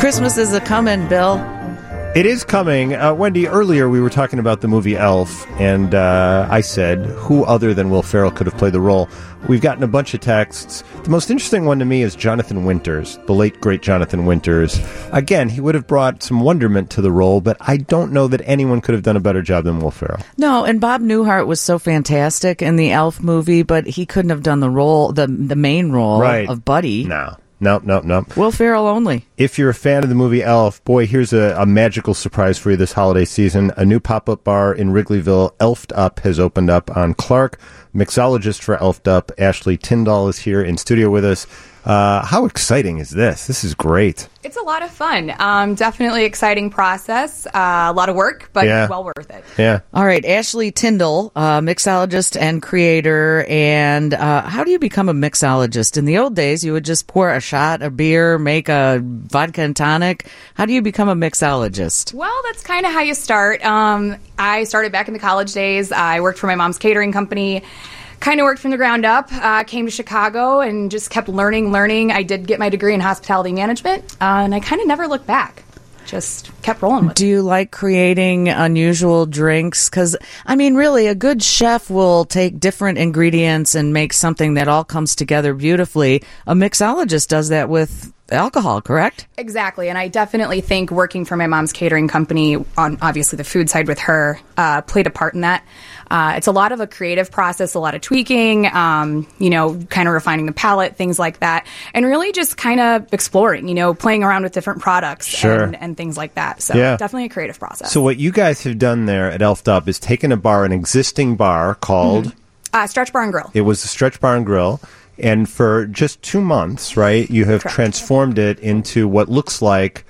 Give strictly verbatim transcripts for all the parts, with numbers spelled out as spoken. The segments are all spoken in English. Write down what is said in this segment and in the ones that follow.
Christmas is a-coming, Bill. It is coming. Uh, Wendy, earlier we were talking about the movie Elf, and uh, I said, who other than Will Ferrell could have played the role? We've gotten a bunch of texts. The most interesting one to me is Jonathan Winters, the late, great Jonathan Winters. Again, he would have brought some wonderment to the role, but I don't know that anyone could have done a better job than Will Ferrell. No, and Bob Newhart was so fantastic in the Elf movie, but he couldn't have done the role, the, the main role right. of Buddy. No. Nope, nope, nope. Will Ferrell only. If you're a fan of the movie Elf, boy, here's a, a magical surprise for you this holiday season. A new pop-up bar in Wrigleyville, Elfed Up, has opened up on Clark. Mixologist for Elfed Up, Ashley Tyndall, is here in studio with us. Uh, how exciting is this? This is great. It's a lot of fun. Um, definitely exciting process. Uh, a lot of work, but yeah. well worth it. Yeah. All right, Ashley Tyndall, uh, mixologist and creator. And uh, how do you become a mixologist? In the old days, you would just pour a shot of beer, make a vodka and tonic. How do you become a mixologist? Well, that's kind of how you start. Um, I started back in the college days. I worked for my mom's catering company. Kind of worked from the ground up, uh, came to Chicago and just kept learning, learning. I did get my degree in hospitality management, uh, and I kind of never looked back. Just kept rolling with it. Do you like creating unusual drinks? Because, I mean, really, a good chef will take different ingredients and make something that all comes together beautifully. A mixologist does that with alcohol, correct? Exactly, and I definitely think working for my mom's catering company, on obviously the food side with her, uh, played a part in that. Uh, it's a lot of a creative process, a lot of tweaking, um, you know, kind of refining the palate, things like that, and really just kind of exploring, you know, playing around with different products sure. and, and things like that. So yeah. definitely a creative process. So what you guys have done there at Elfed Up is taken a bar, an existing bar called... Mm-hmm. Uh, Stretch Bar and Grill. It was the Stretch Bar and Grill. And for just two months, right, you have Correct. transformed it into what looks like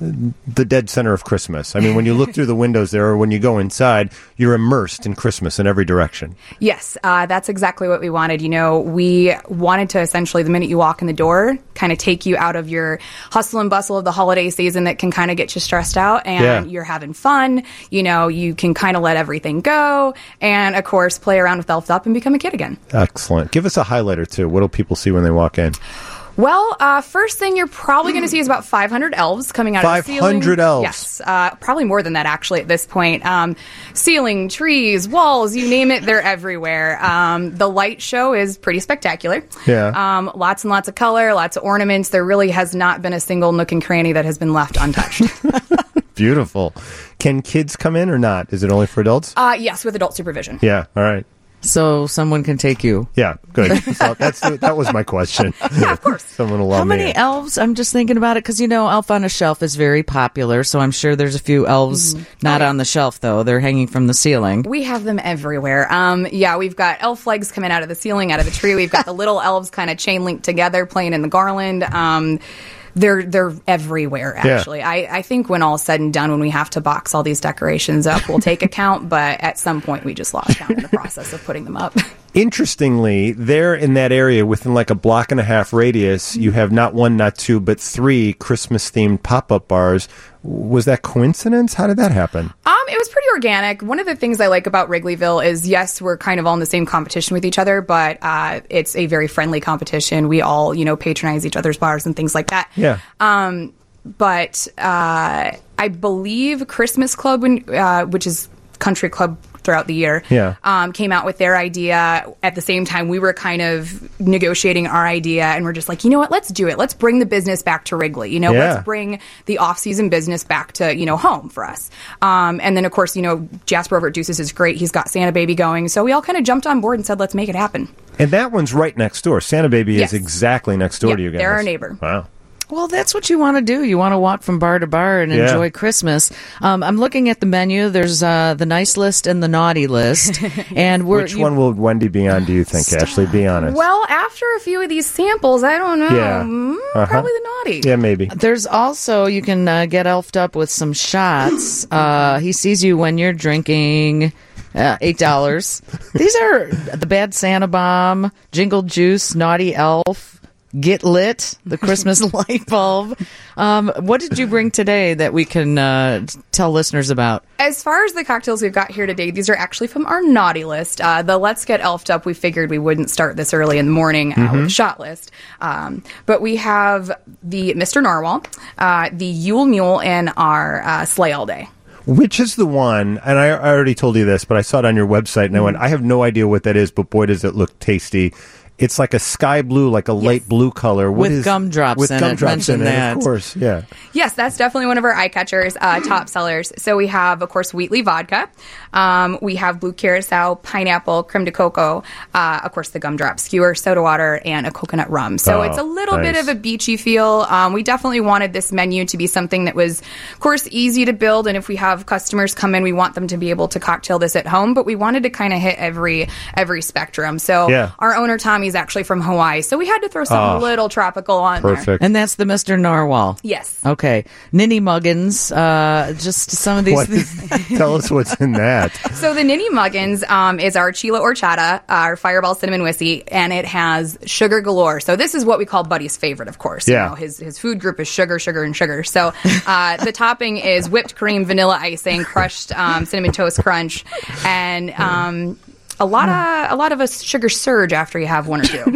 the dead center of Christmas. I mean, when you look through the windows there or when you go inside, you're immersed in Christmas in every direction. Yes, uh, that's exactly what we wanted. You know, we wanted to essentially, the minute you walk in the door, kind of take you out of your hustle and bustle of the holiday season that can kind of get you stressed out, and yeah. you're having fun. You know, you can kind of let everything go and, of course, play around with Elfed Up and become a kid again. Excellent. Give us a highlight or two. What do people see when they walk in? Well, uh, first thing you're probably going to see is about five hundred elves coming out of the ceiling. five hundred elves? Yes, uh, probably more than that, actually, at this point. Um, ceiling, trees, walls, you name it, they're everywhere. Um, the light show is pretty spectacular. Yeah. Um, lots and lots of color, lots of ornaments. There really has not been a single nook and cranny that has been left untouched. Beautiful. Can kids come in or not? Is it only for adults? Uh, yes, with adult supervision. Yeah, all right. So someone can take you. Yeah, good. So that's that was my question. Yeah, of course. Someone will allow How me many in. elves? I'm just thinking about it because, you know, Elf on a Shelf is very popular, so I'm sure there's a few elves Mm-hmm. not Oh, yeah. on the shelf, though. They're hanging from the ceiling. We have them everywhere. Um, yeah, we've got elf legs coming out of the ceiling, out of the tree. We've got the little elves kind of chain linked together, playing in the garland. Um, they're they're everywhere, actually. Yeah. I, I think when all's said and done, when we have to box all these decorations up, we'll take a count, but at some point we just lost count in the process of putting them up. Interestingly, there in that area, within like a block and a half radius, you have not one, not two, but three Christmas-themed pop-up bars. Was that coincidence? How did that happen? Um, it was pretty organic. One of the things I like about Wrigleyville is, yes, we're kind of all in the same competition with each other, but uh, it's a very friendly competition. We all, you know, patronize each other's bars and things like that. Yeah. Um, but uh, I believe Christmas Club, when, uh, which is country club throughout the year, yeah. um, came out with their idea. At the same time, we were kind of negotiating our idea, and we're just like, you know what, let's do it. Let's bring the business back to Wrigley. You know, Yeah. let's bring the off-season business back to, you know, home for us. Um, and then, of course, you know, Jasper over at Deuces is great. He's got Santa Baby going. So we all kind of jumped on board and said, let's make it happen. And that one's right next door. Santa Baby Yes. is exactly next door Yep, to you guys. they're our neighbor. Wow. Well, that's what you want to do. You want to walk from bar to bar and Yeah. enjoy Christmas. Um, I'm looking at the menu. There's uh, the nice list and the naughty list. And we're, Which you- one will Wendy be on, do you think, Ashley? Be honest. Well, after a few of these samples, I don't know. Yeah. Mm, Uh-huh. Probably the naughty. Yeah, maybe. There's also, you can uh, get elfed up with some shots. Uh, he sees you when you're drinking. Uh, eight dollars. These are the Bad Santa Bomb, Jingle Juice, Naughty Elf, Get Lit, the Christmas light bulb. Um, what did you bring today that we can uh, tell listeners about? As far as the cocktails we've got here today, these are actually from our naughty list. Uh, the Let's Get Elfed Up, we figured we wouldn't start this early in the morning uh, mm-hmm. with the shot list. Um, but we have the Mister Narwhal, uh, the Yule Mule, and our uh, Sleigh All Day. Which is the one, and I, I already told you this, but I saw it on your website, and mm-hmm. I went, I have no idea what that is, but boy, does it look tasty. It's like a sky blue, like a yes. light blue color. What with is, gumdrops with in gumdrops it. in that. it, of course, yeah. Yes, that's definitely one of our eye catchers, uh, top sellers. So we have, of course, Wheatley vodka. Um, we have blue curacao, pineapple, creme de coco, uh, of course, the gumdrop skewer, soda water, and a coconut rum. So oh, it's a little nice. bit of a beachy feel. Um, we definitely wanted this menu to be something that was, of course, easy to build. And if we have customers come in, we want them to be able to cocktail this at home. But we wanted to kind of hit every every spectrum. So yeah. our owner, Tommy's actually from Hawaii. So we had to throw something a oh, little tropical on perfect. there. And that's the Mister Narwhal. Yes. Okay. Ninny Muggins, uh, just some of these what things. Is, tell us what's in that. So the Ninny Muggins um, is our Chila Horchata, our Fireball Cinnamon Whiskey, and it has sugar galore. So this is what we call Buddy's favorite, of course. Yeah. You know, his, his food group is sugar, sugar, and sugar. So uh, the topping is whipped cream, vanilla icing, crushed um, cinnamon toast crunch, and um, a lot of a lot of a sugar surge after you have one or two.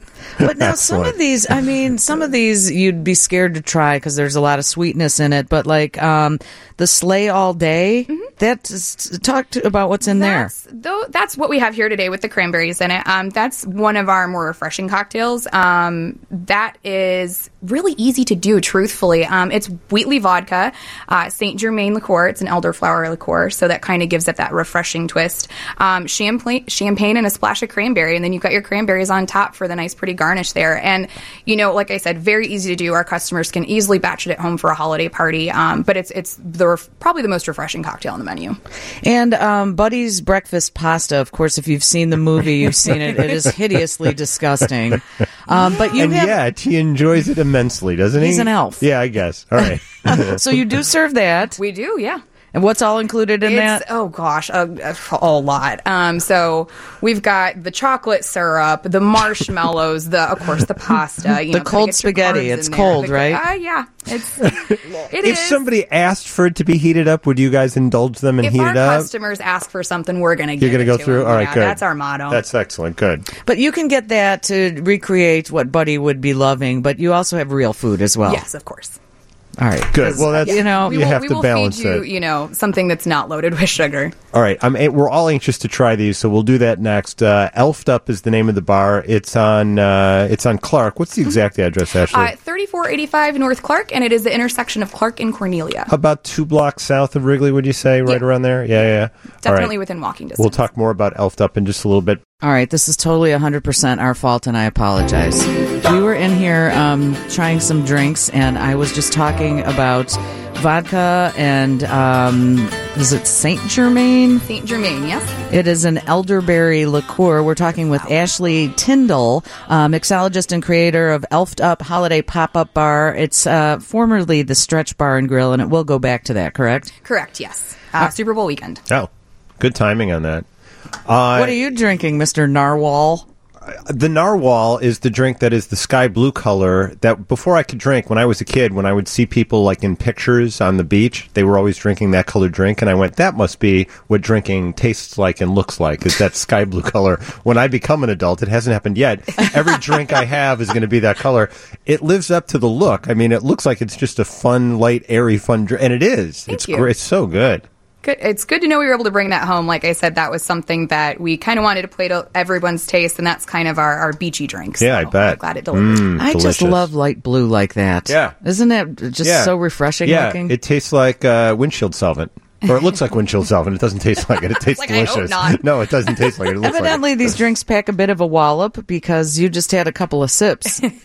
But now some of these, I mean, some of these you'd be scared to try because there's a lot of sweetness in it. But like um, the Sleigh All Day, mm-hmm. that's talk to, about what's in that's, there. Though that's what we have here today with the cranberries in it. Um, that's one of our more refreshing cocktails. Um, that is really easy to do. Truthfully, um, it's Wheatley vodka, uh, Saint Germain liqueur. It's an elderflower liqueur, so that kind of gives it that refreshing twist. Um, champagne, champagne, and a splash of cranberry, and then you've got your cranberries on top for the nice, pretty garnish. Garnish there. And, you know, like I said, very easy to do. Our customers can easily batch it at home for a holiday party. Um, but it's it's the ref- probably the most refreshing cocktail on the menu. And um, Buddy's breakfast pasta, of course, if you've seen the movie, you've seen it. It is hideously disgusting. Um, but you and have, yet, he enjoys it immensely, doesn't he? He's an elf. Yeah, I guess. All right. So you do serve that. We do, yeah. And what's all included in it's, that? Oh, gosh, a, a, a lot. Um, so we've got the chocolate syrup, the marshmallows, the of course, the pasta. You the know, cold spaghetti. It's cold, the, right? Uh, yeah. It's, it if is. somebody asked for it to be heated up, would you guys indulge them and if heat our it up? customers ask for something, we're going to You're going to go through? them. All right, yeah, good. That's our motto. That's excellent. Good. But you can get that to recreate what Buddy would be loving, but you also have real food as well. Yes, of course. All right. Good. Well, that's, you know, you we will, have we to will balance feed you, it. you know, something that's not loaded with sugar. All right. I'm, we're all anxious to try these, so we'll do that next. Uh, Elfed Up is the name of the bar. It's on uh, it's on Clark. What's the exact address, Ashley? Uh, thirty-four eighty-five North Clark, and it is the intersection of Clark and Cornelia. About two blocks south of Wrigley, would you say? Right yeah. around there? Yeah, yeah. Definitely right. within walking distance. We'll talk more about Elfed Up in just a little bit. All right, this is totally one hundred percent our fault, and I apologize. We were in here um, trying some drinks, and I was just talking about vodka and, um, is it Saint Germain? Saint Germain, yes. It is an elderberry liqueur. We're talking with Ashley Tyndall, uh, mixologist and creator of Elfed Up Holiday Pop-Up Bar. It's uh, formerly the Stretch Bar and Grill, and it will go back to that, correct? Correct, yes. Uh, Super Bowl weekend. Oh, good timing on that. Uh, what are you drinking, Mister Narwhal? The Narwhal is the drink that is the sky blue color that before I could drink, when I was a kid, when I would see people like in pictures on the beach, they were always drinking that colored drink. And I went, that must be what drinking tastes like and looks like, is that sky blue color. When I become an adult, it hasn't happened yet. Every drink I have is going to be that color. It lives up to the look. I mean, it looks like it's just a fun, light, airy, fun drink. And it is. Thank it's you. great. It's so good. Good. It's good to know we were able to bring that home. Like I said, that was something that we kind of wanted to play to everyone's taste, and that's kind of our, our beachy drink. So yeah, I bet. I'm glad it delivered. Mm, I delicious. just love light blue like that. Yeah. Isn't it just yeah. so refreshing yeah. looking? It tastes like uh, windshield solvent. Or it looks like windshield solvent. It doesn't taste like it. It tastes Like, I hope delicious. not. No, it doesn't taste like it. It looks Evidently, like it. these drinks pack a bit of a wallop because you just had a couple of sips.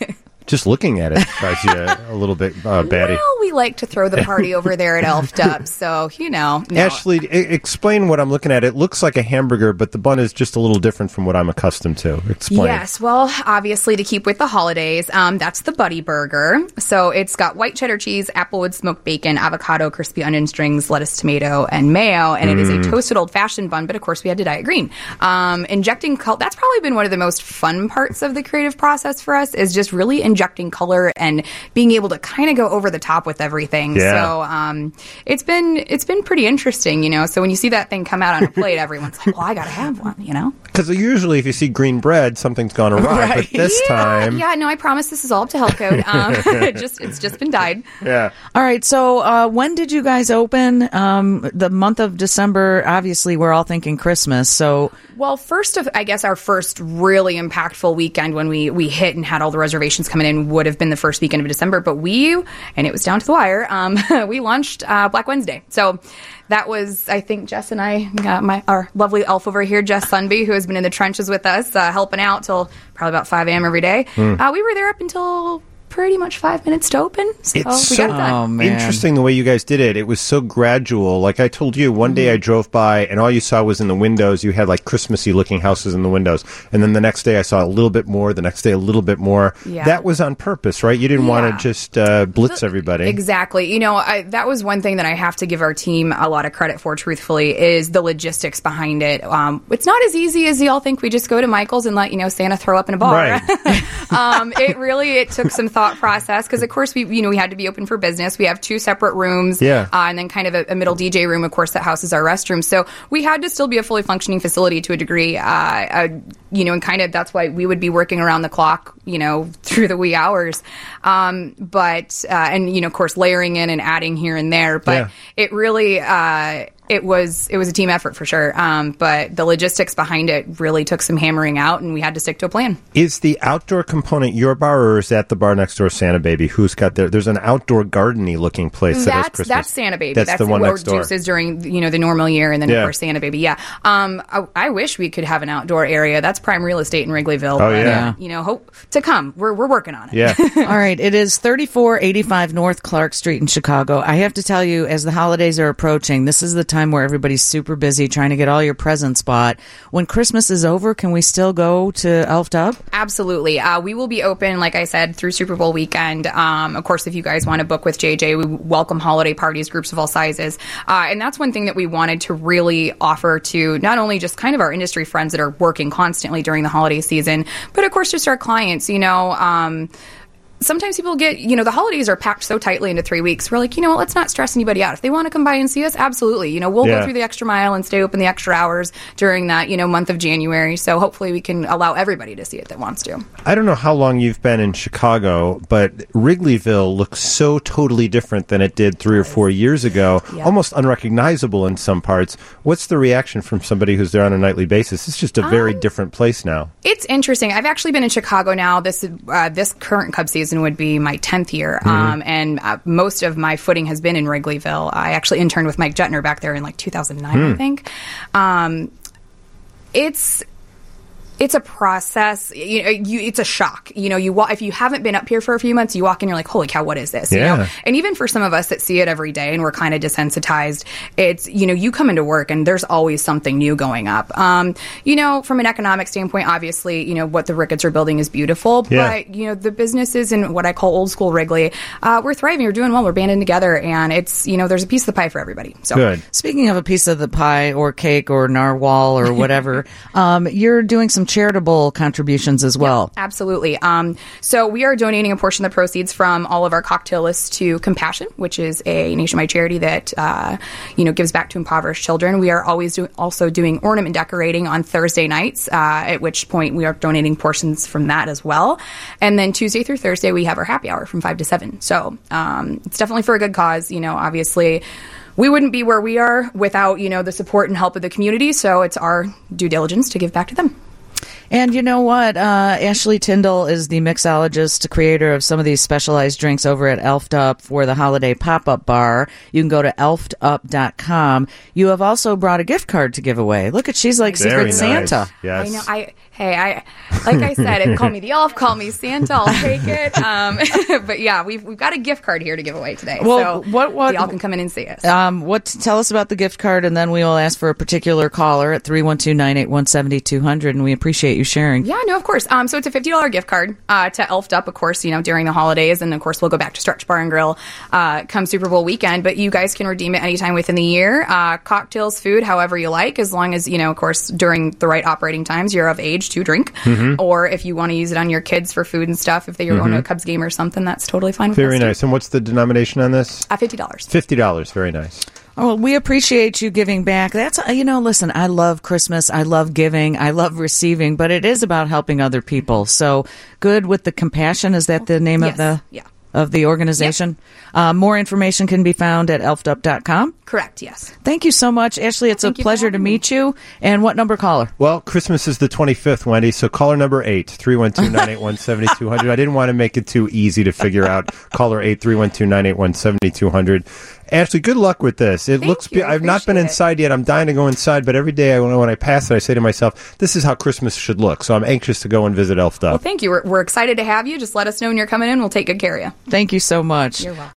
Just looking at it drives you a, a little bit uh, batty. Well, we like to throw the party over there at Elfed Up, so, you know. No. Ashley, I- explain what I'm looking at. It looks like a hamburger, but the bun is just a little different from what I'm accustomed to. Explain. Yes, well, obviously, to keep with the holidays, um, that's the Buddy Burger. So it's got white cheddar cheese, applewood smoked bacon, avocado, crispy onion strings, lettuce, tomato, and mayo, and it is a toasted old-fashioned bun, but of course we had to dye it green. Um, injecting color, that's probably been one of the most fun parts of the creative process for us, is just really injecting color and being able to kind of go over the top with everything. Yeah. So um, it's been it's been pretty interesting, you know. So when you see that thing come out on a plate, everyone's like, well, I gotta have one, you know. Because usually if you see green bread, something's gone awry. Right. But this yeah, time... yeah, no, I promise this is all up to health code. Um, it just it's just been dyed. Yeah. All right. So, uh, when did you guys open? Um, the month of December. Obviously, we're all thinking Christmas. So, Well, first of, I guess our first really impactful weekend when we, we hit and had all the reservations coming in would have been the first weekend of December. But we, and it was down to the wire, um, we launched uh, Black Wednesday. So that was, I think, Jess and I, got my our lovely elf over here, Jess Sunby, who has been in the trenches with us, uh, helping out till probably about five a.m. every day. Mm. Uh, we were there up until pretty much five minutes to open. So It's we so got it done. Oh, man. interesting the way you guys did it. It was so gradual. Like I told you, one day I drove by and all you saw was in the windows, you had like Christmassy looking houses in the windows. And then the next day I saw a little bit more, the next day a little bit more. Yeah. That was on purpose, right? You didn't want Yeah. to just uh, blitz everybody. Exactly. You know, I, that was one thing that I have to give our team a lot of credit for, truthfully, is the logistics behind it. Um, it's not as easy as y'all think. We just go to Michael's and let, you know, Santa throw up in a bar. Right. um, it really, it took some thought process because, of course, we, you know, we had to be open for business. We have two separate rooms. Yeah. Uh, and then kind of a, a middle D J room, of course, that houses our restroom. So we had to still be a fully functioning facility to a degree. Uh, uh, you know, and kind of that's why we would be working around the clock, you know, through the wee hours. Um, but, uh, and, you know, of course, layering in and adding here and there. But Yeah. it really, uh, it was it was a team effort for sure. Um, but the logistics behind it really took some hammering out, and we had to stick to a plan. Is the outdoor component your bar, or is that the bar next door, Santa Baby? Who's got their? There's an outdoor gardeny looking place that has That's Christmas. that's Santa Baby. That's, the one what next door. Juices during you know the normal year, and then Yeah. of course Santa Baby. Yeah. Um, I, I wish we could have an outdoor area. That's prime real estate in Wrigleyville. Oh, but, yeah. uh, you know, hope to come. We're we're working on it. Yeah. all right. It is thirty-four eighty-five North Clark Street in Chicago. I have to tell you, as the holidays are approaching, this is the time where everybody's super busy trying to get all your presents bought. When Christmas is over, can we still go to Elfed Up? Absolutely. Uh, we will be open, like I said, through Super Bowl weekend. Um, of course, if you guys want to book with J J, we welcome holiday parties, groups of all sizes. Uh, and that's one thing that we wanted to really offer to not only just kind of our industry friends that are working constantly during the holiday season, but of course just our clients, you know, um, sometimes people get, you know, the holidays are packed so tightly into three weeks. We're like, you know what, let's not stress anybody out. If they want to come by and see us, absolutely. You know, we'll Yeah. go through the extra mile and stay open the extra hours during that, you know, month of January. So hopefully we can allow everybody to see it that wants to. I don't know how long you've been in Chicago, but Wrigleyville looks so totally different than it did three or four years ago, Yeah. almost unrecognizable in some parts. What's the reaction from somebody who's there on a nightly basis? It's just a very Um, different place now. It's interesting. I've actually been in Chicago now. This uh, this current Cub season would be my tenth year, um, and uh, most of my footing has been in Wrigleyville. I actually interned with Mike Jettner back there in like two thousand nine, I think. Um, it's it's a process. You know, you, it's a shock. You know, you wa- if you haven't been up here for a few months, you walk in, you're like, holy cow, what is this? You Yeah. know? And even for some of us that see it every day and we're kind of desensitized, it's, you know, you come into work and there's always something new going up. Um, you know, from an economic standpoint, obviously, you know, what the Ricketts are building is beautiful, Yeah. but, you know, the businesses in what I call old school Wrigley, uh, we're thriving, we're doing well, we're banding together, and it's, you know, there's a piece of the pie for everybody. So Good. Speaking of a piece of the pie or cake or narwhal or whatever, um, you're doing some charitable contributions as well. Absolutely. Um, so we are donating a portion of the proceeds from all of our cocktail lists to Compassion, which is a nationwide charity that uh, you know gives back to impoverished children. We are always do- also doing ornament decorating on Thursday nights, uh, at which point we are donating portions from that as well. And then Tuesday through Thursday we have our happy hour from five to seven. So um, it's definitely for a good cause. You know, obviously. We wouldn't be where we are without, you know, the support and help of the community. So it's our due diligence to give back to them. And you know what? Uh, Ashley Tyndall is the mixologist, creator of some of these specialized drinks over at Elfed Up for the holiday pop-up bar. You can go to elfed up dot com. You have also brought a gift card to give away. Look at, she's like Very Secret nice. Santa. Yes. I know. I Hey, I like I said, call me the elf, call me Santa, I'll take it. Um, but yeah, we've we've got a gift card here to give away today. Well, so what what y'all can come in and see us. Um, what tell us about the gift card, and then we will ask for a particular caller at three one two, nine eight one, seven two zero zero, and we appreciate you sharing. Yeah, no, of course. Um, so it's a fifty dollars gift card uh, to Elfed Up, of course, you know, during the holidays, and of course we'll go back to Stretch Bar and Grill uh, come Super Bowl weekend. But you guys can redeem it anytime within the year. Uh, cocktails, food, however you like, as long as you know, of course, during the right operating times, you're of age to drink. Mm-hmm. Or if you want to use it on your kids for food and stuff, if they're mm-hmm. going to a Cubs game or something, that's totally fine with Very us. nice. Too. And what's the denomination on this? Uh, fifty dollars. fifty dollars. Very nice. Oh, well, we appreciate you giving back. That's, you know, listen, I love Christmas. I love giving. I love receiving, but it is about helping other people. So good with the compassion. Is that the name yes. of the yeah. of the organization? Yep. Uh, more information can be found at elfed up dot com. Correct, yes. Thank you so much, Ashley. It's well, a pleasure to meet me. you. And what number caller? Well, Christmas is the twenty-fifth, Wendy, so caller number eight, three one two, nine eight one, seven two zero zero. I didn't want to make it too easy to figure out. Caller eight, three one two, nine eight one, seven two zero zero. Ashley, good luck with this. It Thank looks. You. Be- I've not been inside yet. I'm dying to go inside, but every day I, when I pass it, I say to myself, "This is how Christmas should look." So I'm anxious to go and visit Elfed Up. Well, thank you. We're, we're excited to have you. Just let us know when you're coming in. We'll take good care of you. Thank you so much. You're welcome.